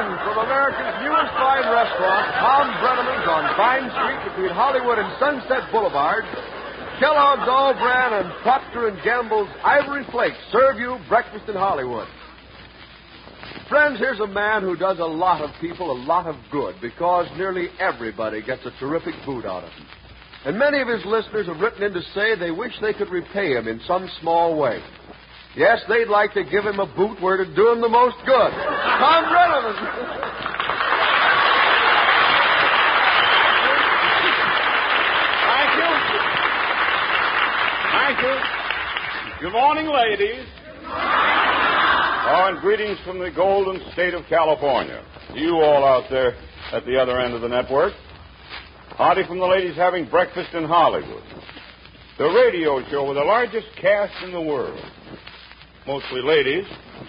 from America's newest fine restaurant, Tom Brenneman's on Vine Street between Hollywood and Sunset Boulevard, Kellogg's All-Bran and Procter & Gamble's Ivory Flakes serve you breakfast in Hollywood. Friends, here's a man who does a lot of people a lot of good because nearly everybody gets a terrific boot out of him. And many of his listeners have written in to say they wish they could repay him in some small way. Yes, they'd like to give him a boot where it'd do him the most good. Tom Brenneman. Thank you. Good morning, ladies. Oh, and greetings from the golden state of California. You all out there at the other end of the network. Howdy from the ladies having breakfast in Hollywood. The radio show with the largest cast in the world. Mostly ladies.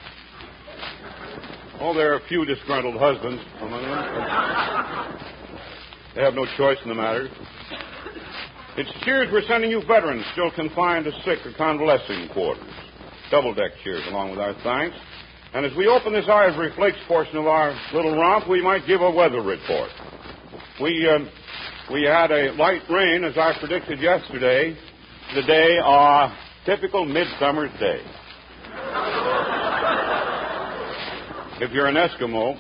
Oh, there are a few disgruntled husbands among them. They have no choice in the matter. It's cheers we're sending you veterans still confined to sick or convalescing quarters. Double-deck cheers along with our thanks. And as we open this Ivory Flakes portion of our little romp, we might give a weather report. We had a light rain, as I predicted yesterday, the day, typical midsummer's day. If you're an Eskimo,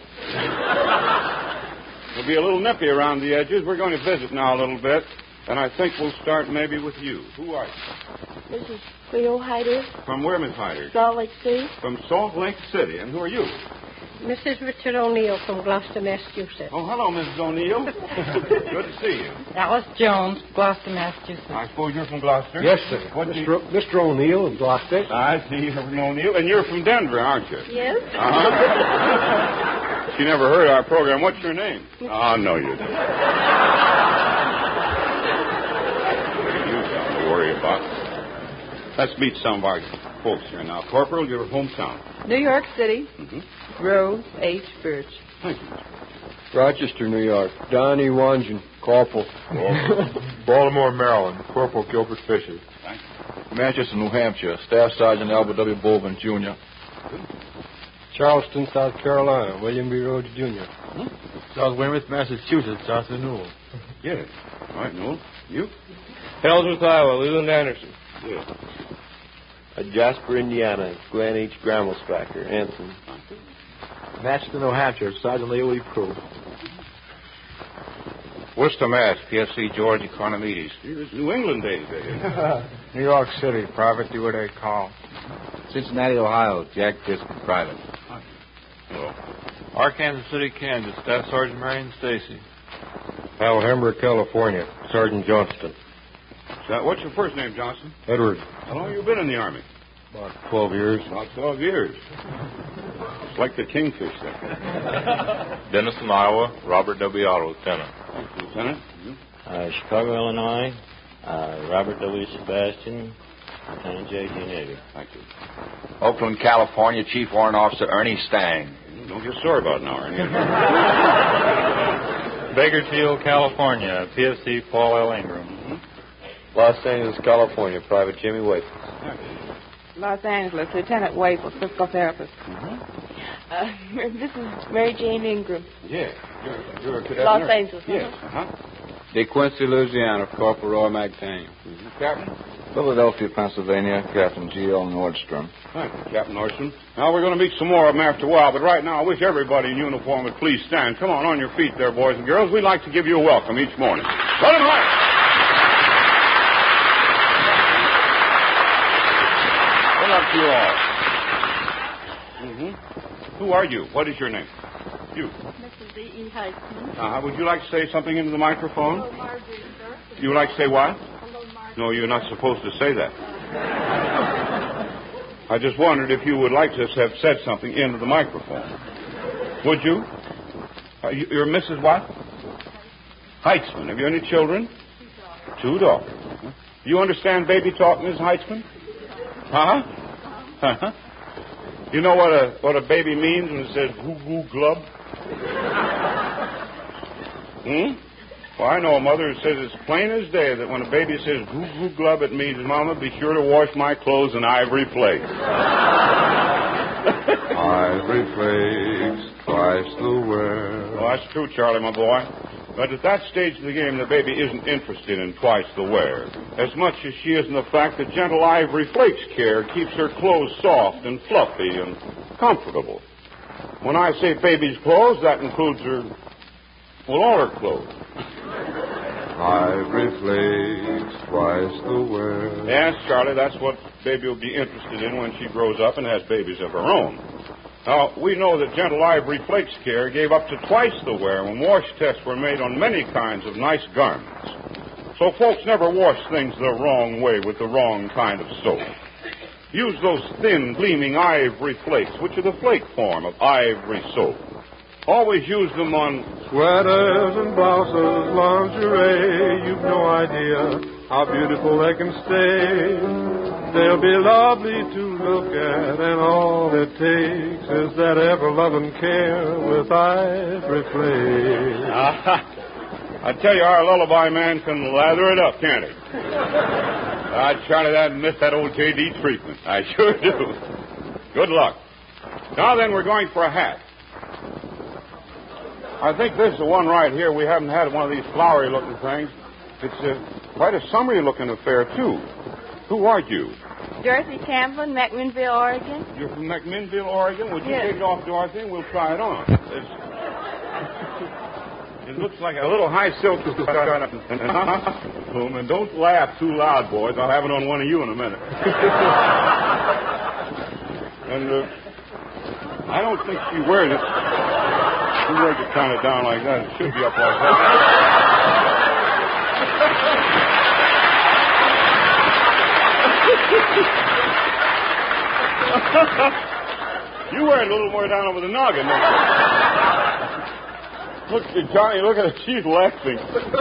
it'll be a little nippy around the edges. We're going to visit now a little bit, and I think we'll start maybe with you. Who are you? This is Cleo Hyder. From where, Miss Hyder? Salt Lake City. From Salt Lake City. And who are you? Mrs. Richard O'Neill from Gloucester, Massachusetts. Oh, hello, Mrs. O'Neill. Good to see you. Alice Jones, Gloucester, Massachusetts. I suppose you're from Gloucester? Yes, sir. Mr. O'Neill of Gloucester. I see you're from O'Neill. And you're from Denver, aren't you? Yes. Uh-huh. She never heard our program. What's your name? Oh, no, you don't. You don't worry about. Let's meet some of our folks here now. Corporal, your hometown. New York City. Mm-hmm. Rose H. Birch. Thank you. Rochester, New York. Don E. Wangen, Corporal. Baltimore, Maryland. Corporal Gilbert Fisher. Thank you. Manchester, New Hampshire. Staff Sergeant Albert W. Bowman, Jr. Charleston, South Carolina. William B. Rhodes, Jr. South Weymouth, Massachusetts. Arthur Newell. Yes. All right, Newell. You? Ellsworth, Iowa. Leland Anderson. Yes. Jasper, Indiana. Glenn H. Grammelsbacher. Anson. Natchitoches, New Hampshire. Sergeant Leo E. Crew. Worcester, Mass. PFC George Economides. It's New England Day today. New York City. Private Dewaday Call. Cincinnati, Ohio. Jack Fisk, Private. Hello. Arkansas City, Kansas. Staff Sergeant Marion Stacy. Alhambra, California. Sergeant Johnston. What's your first name, Johnson? Edward. How long have you been in the Army? About 12 years. About 12 years. It's like the kingfish there. Denison, Iowa. Robert W. Otto, Lieutenant. Thank you, Lieutenant. Chicago, Illinois. Robert W. Sebastian. Lieutenant J.G. Navy. Thank you. Oakland, California. Chief Warrant Officer Ernie Stang. Don't get sore about it now, Ernie. Bakersfield, California. PFC Paul L. Ingram. Los Angeles, California. Private Jimmy Waits. Los Angeles, Lieutenant Waits, physical therapist. This is Mary Jane Ingram. Yeah. You're a cadet Los nurse. Angeles. Yes. De Quincy, Louisiana. Corporal Roy McTain. Captain? Philadelphia, Pennsylvania. Captain G.L. Nordstrom. Thank you, Captain Nordstrom. Now, we're going to meet some more of them after a while, but right now I wish everybody in uniform would please stand. Come on your feet there, boys and girls. We'd like to give you a welcome each morning. Let them right. Up to you all. Mm-hmm. Who are you? What is your name? You. Mrs. E. Heisman. Would you like to say something into the microphone? Hello, Marjorie, sir. You would like to say what? Hello, Marjorie. No, you're not supposed to say that. I just wondered if you would like to have said something into the microphone. Would you? You're Mrs. what? Heitzman. Have you any children? 2 daughters. You understand baby talk, Ms. Heitzman? Huh? Uh-huh. You know what a baby means when it says goo-goo glub? Well, I know a mother who says it's plain as day that when a baby says goo-goo glub, it means, Mama, be sure to wash my clothes in ivory flakes. Ivory flakes, twice the wear. Well, that's true, Charlie, my boy. But at that stage of the game, the baby isn't interested in twice the wear, as much as she is in the fact that gentle Ivory Flakes care keeps her clothes soft and fluffy and comfortable. When I say baby's clothes, that includes all her clothes. Ivory Flakes, twice the wear. Yes, Charlie, that's what baby will be interested in when she grows up and has babies of her own. Now, we know that gentle Ivory Flakes care gave up to twice the wear when wash tests were made on many kinds of nice garments. So folks never wash things the wrong way with the wrong kind of soap. Use those thin, gleaming ivory flakes, which are the flake form of ivory soap. Always use them on sweaters and blouses, lingerie. You've no idea how beautiful they can stay. They'll be lovely to look at, and all it takes is that ever-loving care with Ivory Flakes. I tell you, our lullaby man can lather it up, can't he? Charlie, I miss that old J.D. treatment. I sure do. Good luck. Now then, we're going for a hat. I think this is the one right here. We haven't had one of these flowery-looking things. It's quite a summery-looking affair, too. Who are you? Dorothy Campbell, McMinnville, Oregon. You're from McMinnville, Oregon? Would you take it off, Dorothy, and we'll try it on. It looks like a little high silk. And don't laugh too loud, boys. I'll have it on one of you in a minute. And I don't think she wears it. She wears it kind of down like that. It should be up like that. You wear it a little more down over the noggin, don't you? Look, Johnny, look at her. She's laughing.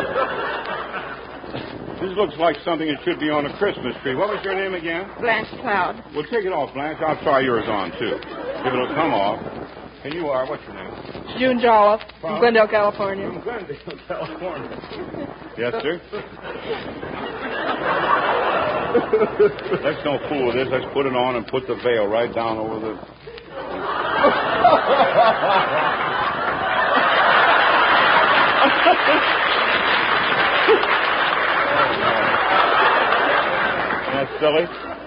This looks like something that should be on a Christmas tree. What was your name again? Blanche Cloud. Well, take it off, Blanche. I'll try yours on, too. If it'll come off. And you are, what's your name? June Jolliffe from Glendale, California. From Glendale, California. Yes, sir? Let's don't fool with this. Let's put it on and put the veil right down over the... That's silly.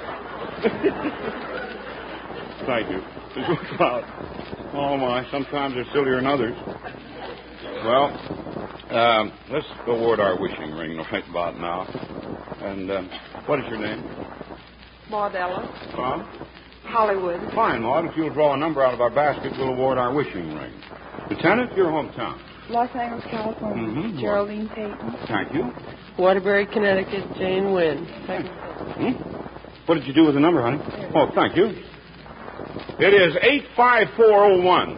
Thank you. Oh, my. Sometimes they're sillier than others. Well, let's award our wishing ring right about now. And what is your name? Maud Ella. From? Hollywood. Fine, Maud. If you'll draw a number out of our basket, we'll award our wishing ring. Lieutenant, your hometown. Los Angeles, California. Mm-hmm. Geraldine Payton. Thank you. Waterbury, Connecticut, Jane Wynn. What did you do with the number, honey? Oh, thank you. It is 85401.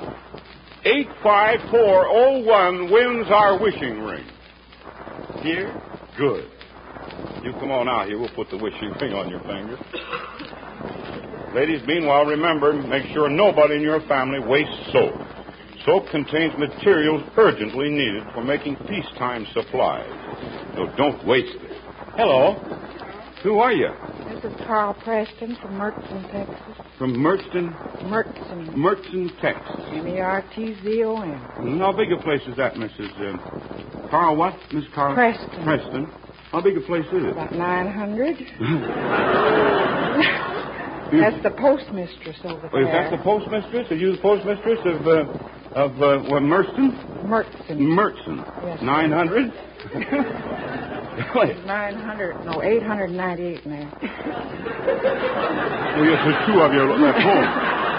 85401 wins our wishing ring. Here? Good. You come on out here. We'll put the wishing ring on your finger. Ladies, meanwhile, remember, make sure nobody in your family wastes soap. Soap contains materials urgently needed for making peacetime supplies. So don't waste it. Hello. Who are you? This is Carl Preston from Mertzon, Texas. From Mertzon? Mertzon, Texas. Mertzon. How big a place is that, Mrs. Carl what? Miss Carl? Preston. Preston. How big a place is it? About 900. That's the postmistress over there. Is that the postmistress? Are you the postmistress of Mertzon? Mertzon. Yes. 900? 898 now. Well, yes, there's two of you at home.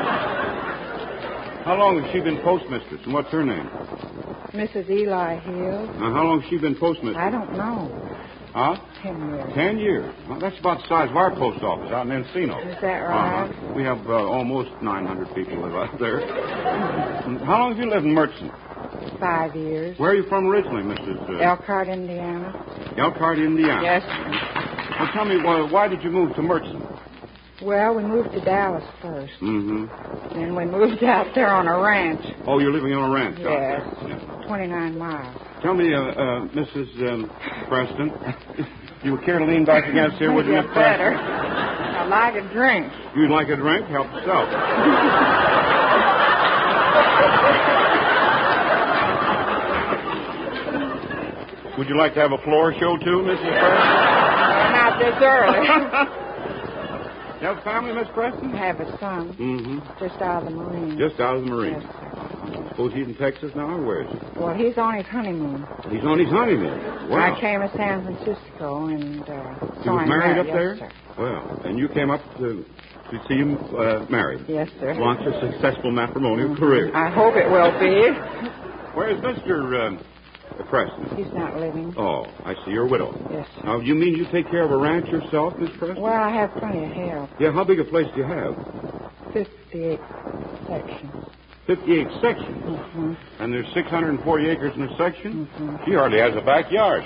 How long has she been postmistress, and what's her name? Mrs. Eli Hill. Now, how long has she been postmistress? I don't know. Huh? 10 years. 10 years. Well, that's about the size of our post office out in Encino. Is that right? We have almost 900 people live out there. How long have you lived in Mertzon? 5 years. Where are you from originally, Mrs.? Elkhart, Indiana. Elkhart, Indiana. Yes. Well, tell me, why did you move to Mertzon? Well, we moved to Dallas first. Mm-hmm. Then we moved out there on a ranch. Oh, you're living on a ranch yes. out there? Yes. 29 miles. Tell me, Mrs. Preston, you would care to lean back against here, would you, Miss better. Preston? I like a drink. You'd like a drink? Help yourself. Would you like to have a floor show, too, Mrs. Preston? Not this early. You have a family, Miss Preston? I have a son. Mm-hmm. Just out of the Marines. Just out of the Marines. Yes, sir. I suppose he's in Texas now, or where is he? Well, he's on his honeymoon. He's on his honeymoon. Wow. I came to San Francisco and He saw was him married up yes, there? Sir. Well, and you came up to see him married. Yes, sir. Launch a successful matrimonial career. I hope it will be. Where's Mr. Preston? He's not living. Oh, I see. You're a widow. Yes, sir. Now, you mean you take care of a ranch yourself, Miss Preston? Well, I have plenty of help. Yeah, how big a place do you have? 58 sections. 58 sections. Mm-hmm. And there's 640 acres in a section? Mm-hmm. She hardly has a backyard.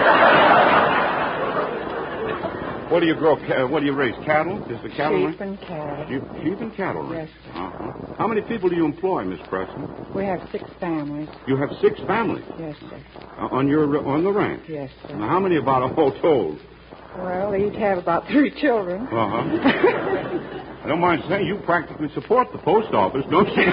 What do you grow? What do you raise? Cattle? Is the cattle Sheep and cattle. Sheep and cattle, right? Yes, sir. Uh-huh. How many people do you employ, Miss Preston? We have 6 families. You have 6 families Yes, sir. on the ranch. Yes, sir. Now, how many about all told? Well, they each have about 3 children. Uh-huh. I don't mind saying you practically support the post office, don't you?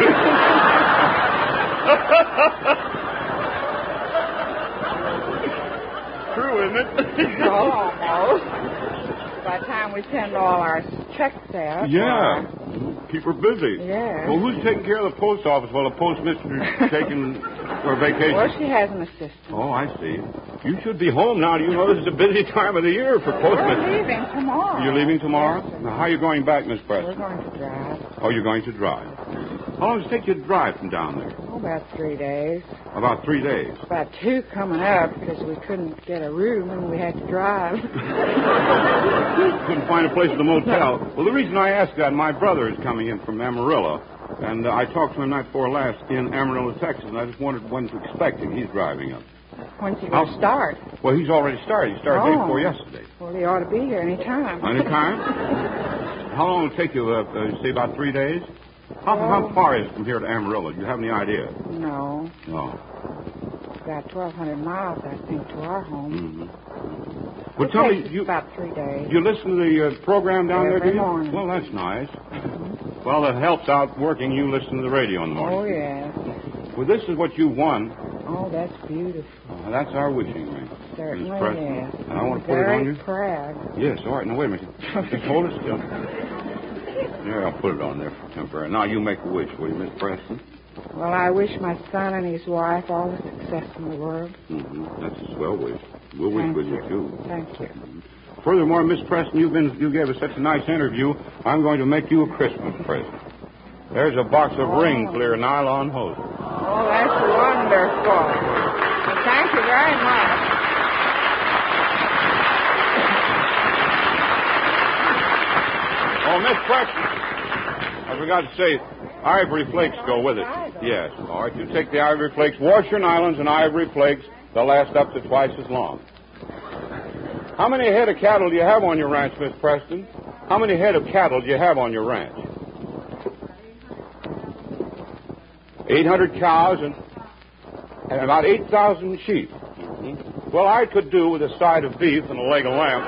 True, isn't it? Almost. By the time we send all our checks out. Yeah. Keep her busy. Yeah. Well, who's taking care of the post office while the postmistress is taking for vacation? Well, she has an assistant. Oh, I see. You should be home now. Do you know this is a busy time of the year for postmistress? We're leaving tomorrow. You're leaving tomorrow? Yes, sir. Now, how are you going back, Miss We're Preston? going to drive. Oh, you're going to drive. How long does it take you to drive from down there? Oh, about 3 days. About 3 days. About 2 coming up because we couldn't get a room and we had to drive. Couldn't find a place at the motel. Well, the reason I asked that, my brother is coming in from Amarillo, and I talked to him night before last in Amarillo, Texas, and I just wondered when to expect him. He's driving up. When's he going to start? Well, he's already started. He started day before yesterday. Well, he ought to be here any time. Any time? How long will it take you, say about 3 days? How far is it from here to Amarillo? Do you have any idea? No. No. About 1,200 miles, I think, to our home. Mm-hmm. Well, tell me, about 3 days. You listen to the program down there, do you? Every morning. Well, that's nice. Mm-hmm. Well, it helps out working. You listen to the radio in the morning. Oh, yes. Well, this is what you won. Oh, that's beautiful. That's our wishing ring. Certainly, Miss Preston. yes. And I want to put it on you. Very proud. Yes, all right. Now, wait a minute. Just hold it still. There, I'll put it on there for temporary. Now, you make a wish, will you, Miss Preston? Well, I wish my son and his wife all the success in the world. Mm-hmm. That's a swell wish. We'll wish with you, too. Thank you. Furthermore, Miss Preston, you gave us such a nice interview. I'm going to make you a Christmas present. There's a box of ring clear nylon hose. Oh, that's wonderful. Well, thank you very much. Oh, Miss Preston, I forgot to say, ivory flakes go with it. Yes. All right, you take the ivory flakes, wash your nylons and ivory flakes. They'll last up to twice as long. How many head of cattle do you have on your ranch, Miss Preston? How many head of cattle do you have on your ranch? 800 cows and about 8,000 sheep. Mm-hmm. Well, I could do with a side of beef and a leg of lamb.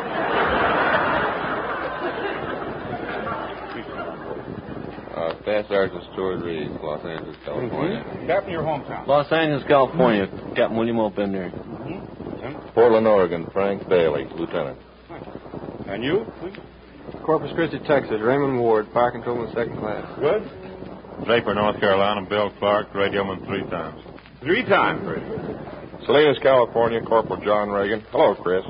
Staff Sergeant Stuart Reed, Los Angeles, California. Mm-hmm. Captain, your hometown. Los Angeles, California. Captain William O. Bender. Mm-hmm. Portland, Oregon. Frank Bailey, Lieutenant. And you, please? Corpus Christi, Texas. Raymond Ward, Fire Controlman, 2nd class. Good. Draper, North Carolina. Bill Clark, radioman 3 times. 3 times. Salinas, California. Corporal John Reagan. Hello, Chris.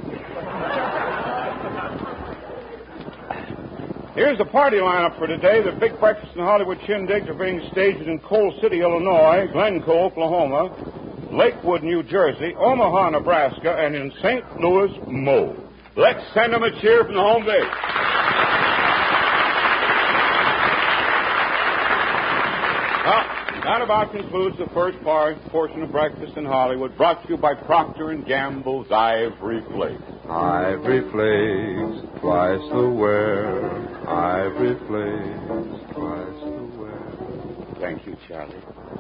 Here's the party lineup for today. The big breakfast and Hollywood shindigs are being staged in Coal City, Illinois, Glencoe, Oklahoma, Lakewood, New Jersey, Omaha, Nebraska, and in St. Louis, Mo. Let's send them a cheer from the home base. That about concludes the first portion of Breakfast in Hollywood, brought to you by Procter & Gamble's Ivory Flakes. Ivory Flakes, twice the wear. Ivory Flakes, twice the wear. Thank you, Charlie.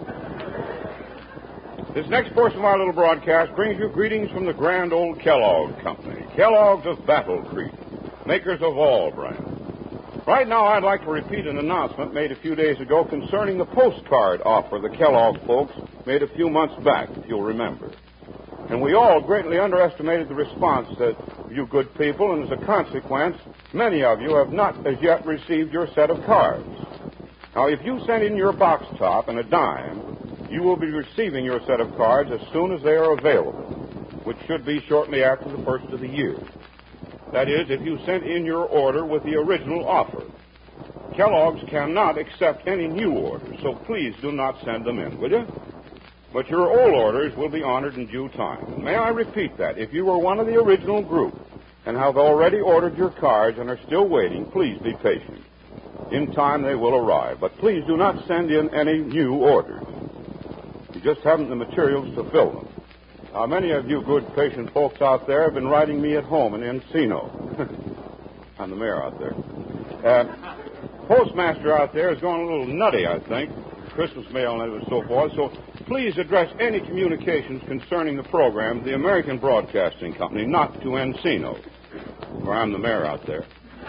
This next portion of our little broadcast brings you greetings from the grand old Kellogg Company. Kellogg's of Battle Creek, makers of all brands. Right now, I'd like to repeat an announcement made a few days ago concerning the postcard offer the Kellogg folks made a few months back, if you'll remember. And we all greatly underestimated the response that you good people, and as a consequence, many of you have not as yet received your set of cards. Now, if you send in your box top and a dime, you will be receiving your set of cards as soon as they are available, which should be shortly after the first of the year. That is, if you sent in your order with the original offer. Kellogg's cannot accept any new orders, so please do not send them in, will you? But your old orders will be honored in due time. And may I repeat that? If you were one of the original group and have already ordered your cards and are still waiting, please be patient. In time they will arrive, but please do not send in any new orders. You just haven't the materials to fill them. Now, many of you good, patient folks out there have been writing me at home in Encino. I'm the mayor out there. Postmaster out there is going a little nutty, I think. Christmas mail and so forth. So please address any communications concerning the program to the American Broadcasting Company, not to Encino, where I'm the mayor out there.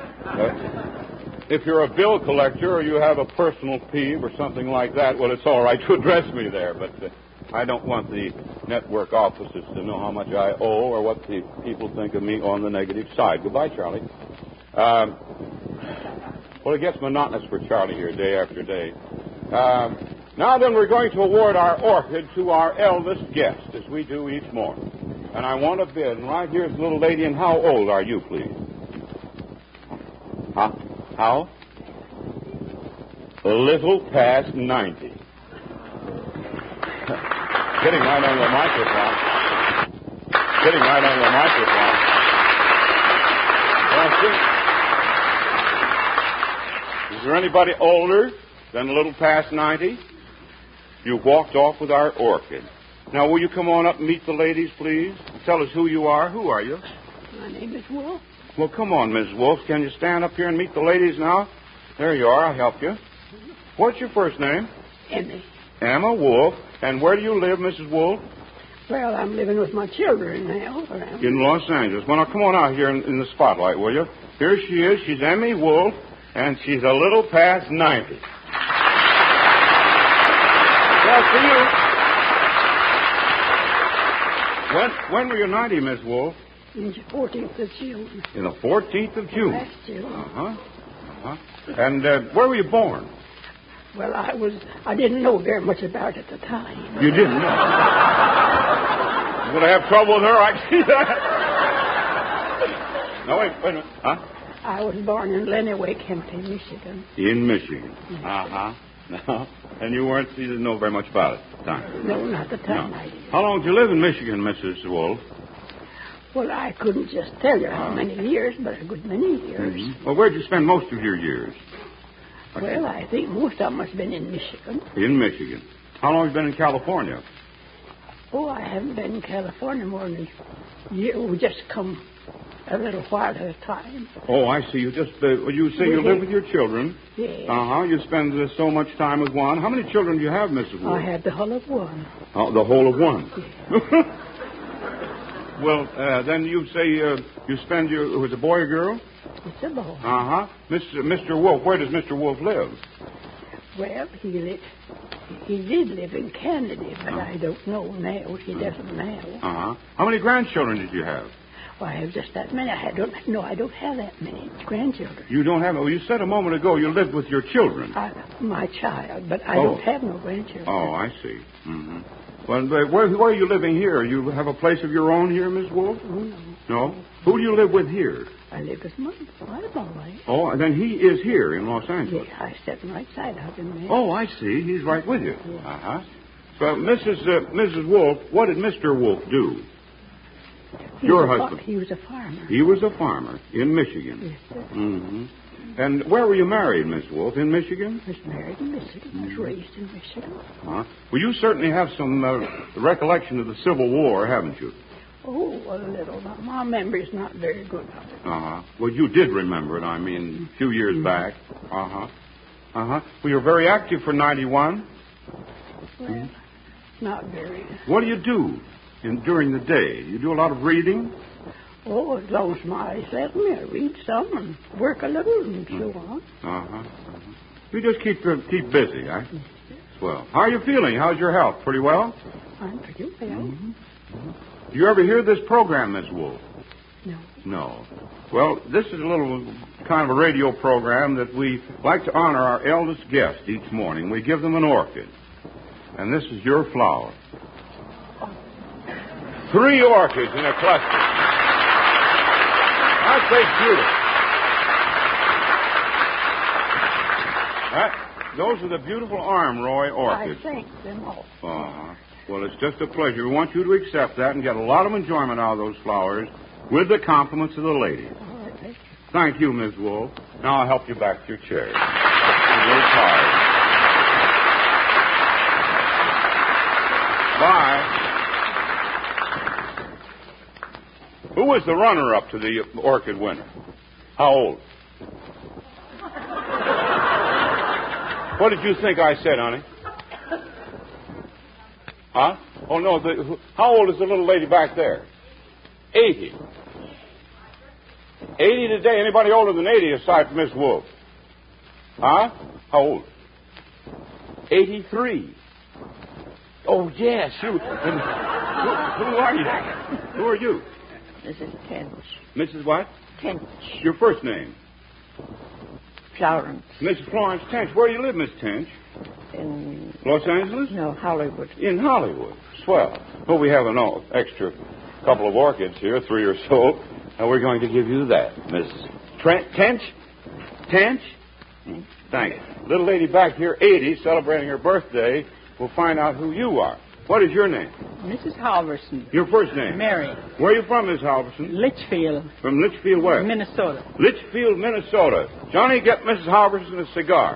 If you're a bill collector or you have a personal peeve or something like that, well, it's all right to address me there, but I don't want the network offices to know how much I owe or what the people think of me on the negative side. Goodbye, Charlie. Well, it gets monotonous for Charlie here day after day. Now then, we're going to award our orchid to our eldest guest, as we do each morning. And I want a bid. And right here's the little lady. And how old are you, please? How? A little past 90. Getting right on the microphone. Well, is there anybody older than a little past 90? You walked off with our orchid. Now, will you come on up and meet the ladies, please? Tell us who you are. Who are you? My name is Wolf. Well, come on, Miss Wolf. Can you stand up here and meet the ladies now? There you are. I'll help you. What's your first name? Emmy. Emma Wolf. And where do you live, Mrs. Wolf? Well, I'm living with my children now. In Los Angeles. Well, now, come on out here in the spotlight, will you? Here she is. She's Emmy Wolf, and she's a little past 90. Well, see you. When were you 90, Miss Wolf? In the 14th of June. In the 14th of June? Last June. And where were you born? Well, I didn't know very much about it at the time. You didn't know? You're going to have trouble with her, I see that. No, wait a minute. Huh? I was born in Lenawee County, Michigan. In Michigan. No. And you didn't know very much about it at the time? No, not at the time. No. I did. How long did you live in Michigan, Mrs. Wolf? Well, I couldn't just tell you how many years, but a good many years. Mm-hmm. Well, where did you spend most of your years? Well, I think most of them has been in Michigan. In Michigan. How long have you been in California? Oh, I haven't been in California more than a year. We just come a little while at a time. Oh, I see. You say you live with your children. Yes. You spend so much time with one. How many children do you have, Mrs. Wolf? I have the whole of one. Oh, the whole of one? Yes. Well, then you say you spend was it a boy or girl? It's a boy. Mr. Wolf, where does Mr. Wolf live? Well, he did live in Canada, but I don't know now. He doesn't now. How many grandchildren did you have? Well, I have just that many. I don't have that many grandchildren. You don't have? Well, you said a moment ago you lived with your children. My child, but I don't have no grandchildren. Oh, I see. Mm-hmm. Well, where are you living here? You have a place of your own here, Miss Wolf? No. No? Who do you live with here? I live with my boy. Oh, and then he is here in Los Angeles. Yeah, I sit right side of him there. Oh, I see. He's right with you. Yeah. So, Mrs. Wolf, what did Mr. Wolf do? Your husband. He was a farmer. He was a farmer in Michigan. Yes, sir. Mm-hmm. And where were you married, Miss Wolf? In Michigan? I was married in Michigan. I was raised in Michigan. Well, you certainly have some recollection of the Civil War, haven't you? Oh, a little. My memory's not very good of it. Well, you did remember it, I mean, a few years back. Well, you were very active for 91. Well, not very. What do you do during the day? You do a lot of reading? Oh, as long as my let me read some and work a little and so on. You just keep busy, eh? Swell. How are you feeling? How's your health? Pretty well? I'm pretty well. Do you ever hear this program, Miss Wolf? No. No. Well, this is a little kind of a radio program that we like to honor our eldest guest each morning. We give them an orchid. And this is your flower. 3 orchids in a cluster. Aren't they beautiful? Those are the beautiful Armroy orchids. I thank them all. Well, it's just a pleasure. We want you to accept that and get a lot of enjoyment out of those flowers with the compliments of the ladies. All right. Thank you, Miss Wolf. Now I'll help you back to your chair. A little tired. Bye. Who was the runner-up to the orchid winner? How old? What did you think I said, honey? Huh? Oh, no. How old is the little lady back there? 80. 80 today. Anybody older than 80 aside from Miss Wolf? Huh? How old? 83. Oh, yes. Who are you? Who are you? Mrs. Tench. Mrs. what? Tench. Your first name? Florence. Mrs. Florence Tench. Where do you live, Miss Tench? In Los Angeles? No, Hollywood. In Hollywood. Swell. Well, we have an extra couple of orchids here, 3 or so, and we're going to give you that, Miss Tench. Tench? Thanks. Little lady back here, 80, celebrating her birthday. We'll find out who you are. What is your name? Mrs. Halverson. Your first name? Mary. Where are you from, Miss Halverson? Litchfield. From Litchfield where? Minnesota. Litchfield, Minnesota. Johnny, get Mrs. Halverson a cigar.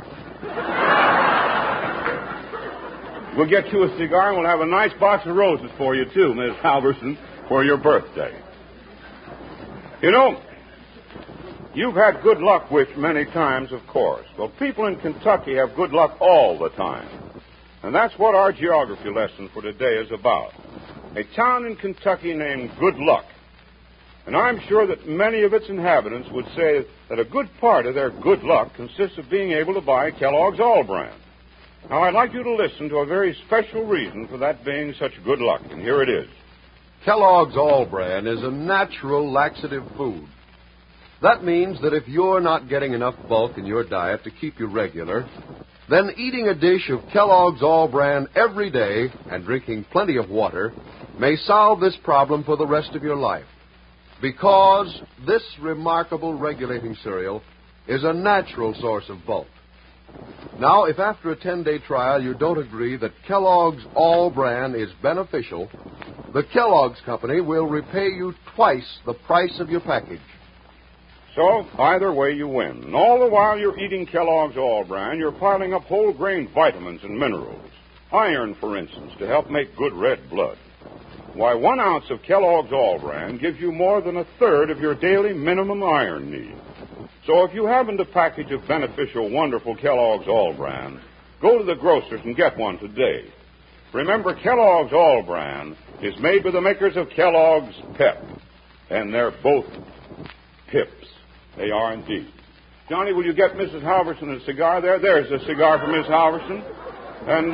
We'll get you a cigar, and we'll have a nice box of roses for you, too, Miss Halverson, for your birthday. You know, you've had good luck with many times, of course. Well, people in Kentucky have good luck all the time. And that's what our geography lesson for today is about. A town in Kentucky named Good Luck. And I'm sure that many of its inhabitants would say that a good part of their good luck consists of being able to buy Kellogg's All-Bran. Now, I'd like you to listen to a very special reason for that being such good luck, and here it is. Kellogg's All-Bran is a natural laxative food. That means that if you're not getting enough bulk in your diet to keep you regular, then eating a dish of Kellogg's All-Bran every day and drinking plenty of water may solve this problem for the rest of your life. Because this remarkable regulating cereal is a natural source of bulk. Now, if after a 10-day trial you don't agree that Kellogg's All-Bran is beneficial, the Kellogg's Company will repay you twice the price of your package. So, either way you win. And all the while you're eating Kellogg's All-Bran, you're piling up whole grain vitamins and minerals. Iron, for instance, to help make good red blood. Why, 1 ounce of Kellogg's All-Bran gives you more than 1/3 of your daily minimum iron need. So if you haven't a package of beneficial, wonderful Kellogg's All-Bran, go to the grocer's and get one today. Remember, Kellogg's All-Bran is made by the makers of Kellogg's Pep. And they're both pips. They are indeed. Johnny, will you get Mrs. Halverson a cigar there? There's a cigar for Miss Halverson. And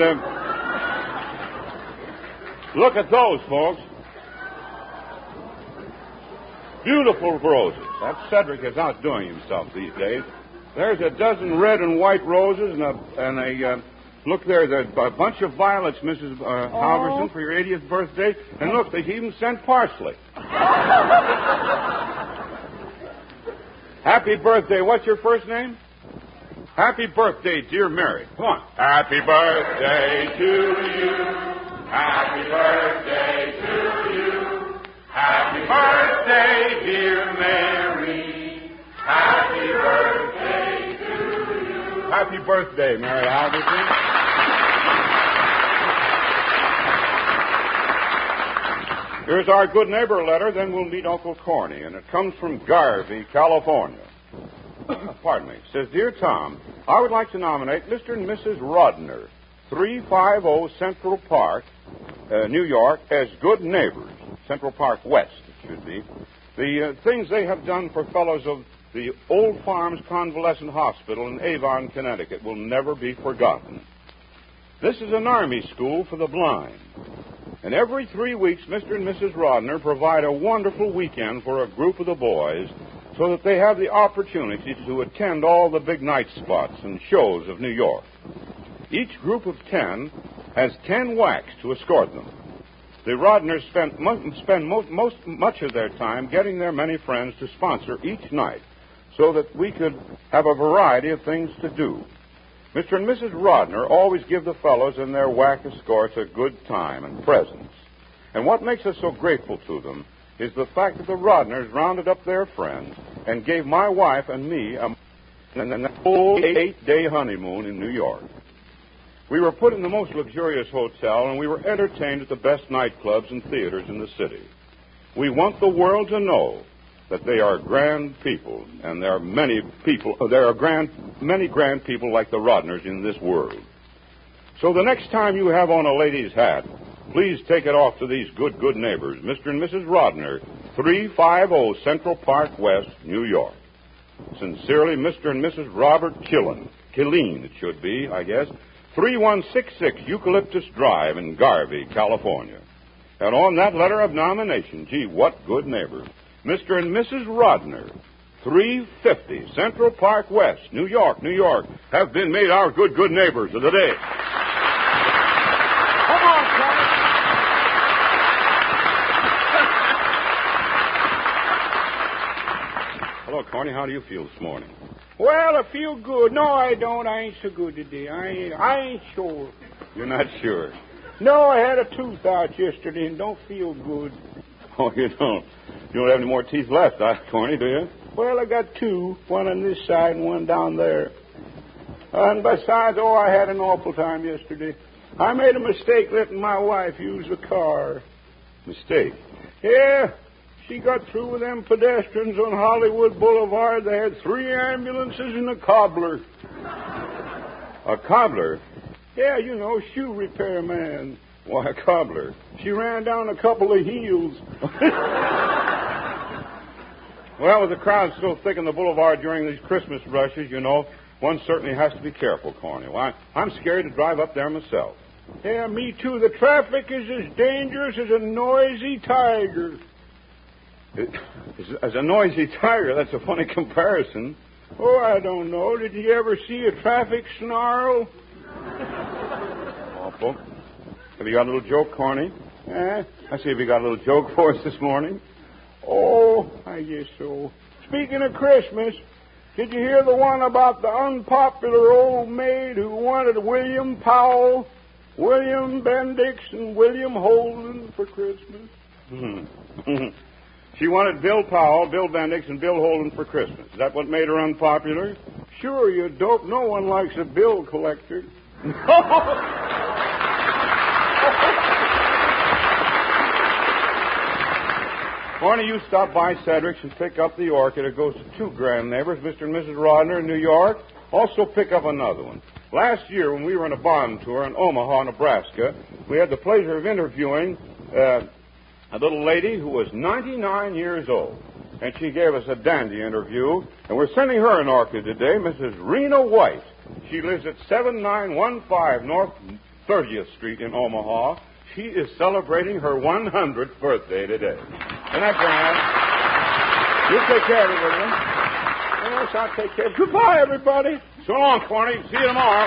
look at those, folks. Beautiful roses. That Cedric is outdoing himself these days. There's a dozen red and white roses and a look, there's a bunch of violets, Mrs. Halverson, for your 80th birthday. And look, they've even sent parsley. Happy birthday. What's your first name? Happy birthday, dear Mary. Come on. Happy birthday to you. Happy birthday to you. Happy birthday, dear Mary. Happy birthday to you. Happy birthday, Mary Halverson. Here's our good neighbor letter, then we'll meet Uncle Corny, and it comes from Garvey, California. Pardon me. It says, Dear Tom, I would like to nominate Mr. and Mrs. Rodner, 350 Central Park, New York, as good neighbors. Central Park West, it should be. The things they have done for fellows of the Old Farms Convalescent Hospital in Avon, Connecticut will never be forgotten. This is an army school for the blind. And every 3 weeks, Mr. and Mrs. Rodner provide a wonderful weekend for a group of the boys so that they have the opportunity to attend all the big night spots and shows of New York. Each group of 10 has 10 whacks to escort them. The Rodners spend much of their time getting their many friends to sponsor each night so that we could have a variety of things to do. Mr. and Mrs. Rodner always give the fellows and their whack escorts a good time and presents. And what makes us so grateful to them is the fact that the Rodners rounded up their friends and gave my wife and me a full 8-day honeymoon in New York. We were put in the most luxurious hotel, and we were entertained at the best nightclubs and theaters in the city. We want the world to know that they are grand people, and there are many grand people like the Rodners in this world. So the next time you have on a lady's hat, please take it off to these good neighbors, Mr. and Mrs. Rodner, 350 Central Park West, New York. Sincerely, Mr. and Mrs. Robert Killeen, it should be, I guess, 3166 Eucalyptus Drive in Garvey, California. And on that letter of nomination, gee, what good neighbors. Mr. and Mrs. Rodner, 350 Central Park West, New York, have been made our good neighbors of the day. Come on, Corny. Hello, Corny. How do you feel this morning? Well, I feel good. No, I don't. I ain't so good today. I ain't sure. You're not sure? No, I had a tooth out yesterday and don't feel good. Oh, you don't? You don't have any more teeth left, Corny, do you? Well, I got two, one on this side and one down there. And besides, I had an awful time yesterday. I made a mistake letting my wife use the car. Mistake? Yeah. She got through with them pedestrians on Hollywood Boulevard. They had 3 ambulances and a cobbler. A cobbler? Yeah, you know, shoe repair man. Why, a cobbler? She ran down a couple of heels. Well, with the crowd so thick on the boulevard during these Christmas rushes, you know, one certainly has to be careful, Corny. Well, I'm scared to drive up there myself. Yeah, me too. The traffic is as dangerous as a noisy tiger. As a noisy tiger? That's a funny comparison. Oh, I don't know. Did you ever see a traffic snarl? Awful. Have you got a little joke, Corny? I see if you got a little joke for us this morning. Oh, I guess so. Speaking of Christmas, did you hear the one about the unpopular old maid who wanted William Powell, William Bendix, and William Holden for Christmas? She wanted Bill Powell, Bill Bendix, and Bill Holden for Christmas. Is that what made her unpopular? Sure, you dope. No one likes a bill collector. Corny, you stop by Cedric's and pick up the orchid. It goes to 2 grand neighbors, Mr. and Mrs. Rodner in New York. Also pick up another one. Last year, when we were on a bond tour in Omaha, Nebraska, we had the pleasure of interviewing a little lady who was 99 years old. And she gave us a dandy interview. And we're sending her an orchid today, Mrs. Rena White. She lives at 7915 North 30th Street in Omaha. She is celebrating her 100th birthday today. Isn't that grand? You take care of it, William. Yes, I'll take care of it. Goodbye, everybody. So long, Corny. See you tomorrow.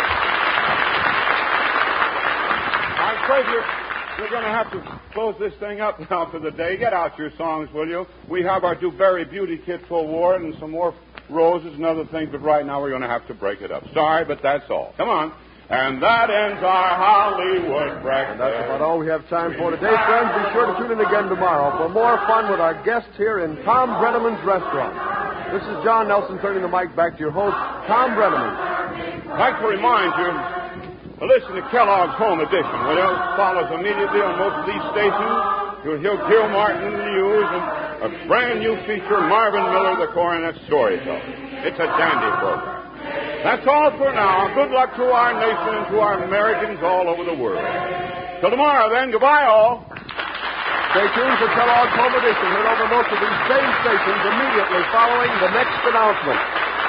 I'm afraid we're going to have to close this thing up now for the day. Get out your songs, will you? We have our Dewberry Beauty Kit to award and some more roses and other things, but right now we're going to have to break it up. Sorry, but that's all. Come on. And that ends our Hollywood breakfast. And that's about all we have time for today, friends. Be sure to tune in again tomorrow for more fun with our guests here in Tom Breneman's Restaurant. This is John Nelson turning the mic back to your host, Tom Breneman. I'd like to remind you to listen to Kellogg's Home Edition, which follows immediately on most of these stations. You'll hear Gil Martin in the news and a brand new feature, Marvin Miller, the Coronet Storyteller. It's a dandy program. That's all for now. Good luck to our nation and to our Americans all over the world. Till tomorrow, then. Goodbye, all. Stay tuned for Kellogg's Home Edition. Heard over most of these same stations immediately following the next announcement.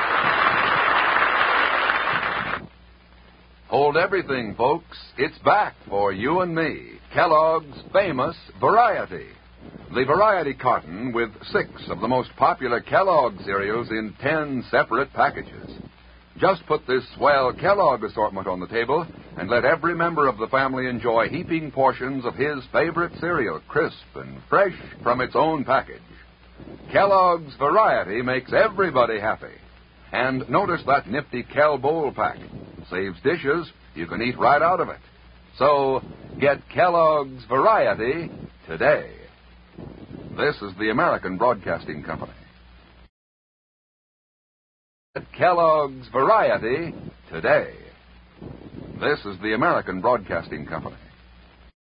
Hold everything, folks. It's back for you and me. Kellogg's famous Variety. The Variety carton with 6 of the most popular Kellogg cereals in 10 separate packages. Just put this swell Kellogg assortment on the table and let every member of the family enjoy heaping portions of his favorite cereal, crisp and fresh from its own package. Kellogg's Variety makes everybody happy. And notice that nifty Kell Bowl pack. Saves dishes. You can eat right out of it. So, get Kellogg's Variety today. This is the American Broadcasting Company. Get Kellogg's Variety today. This is the American Broadcasting Company.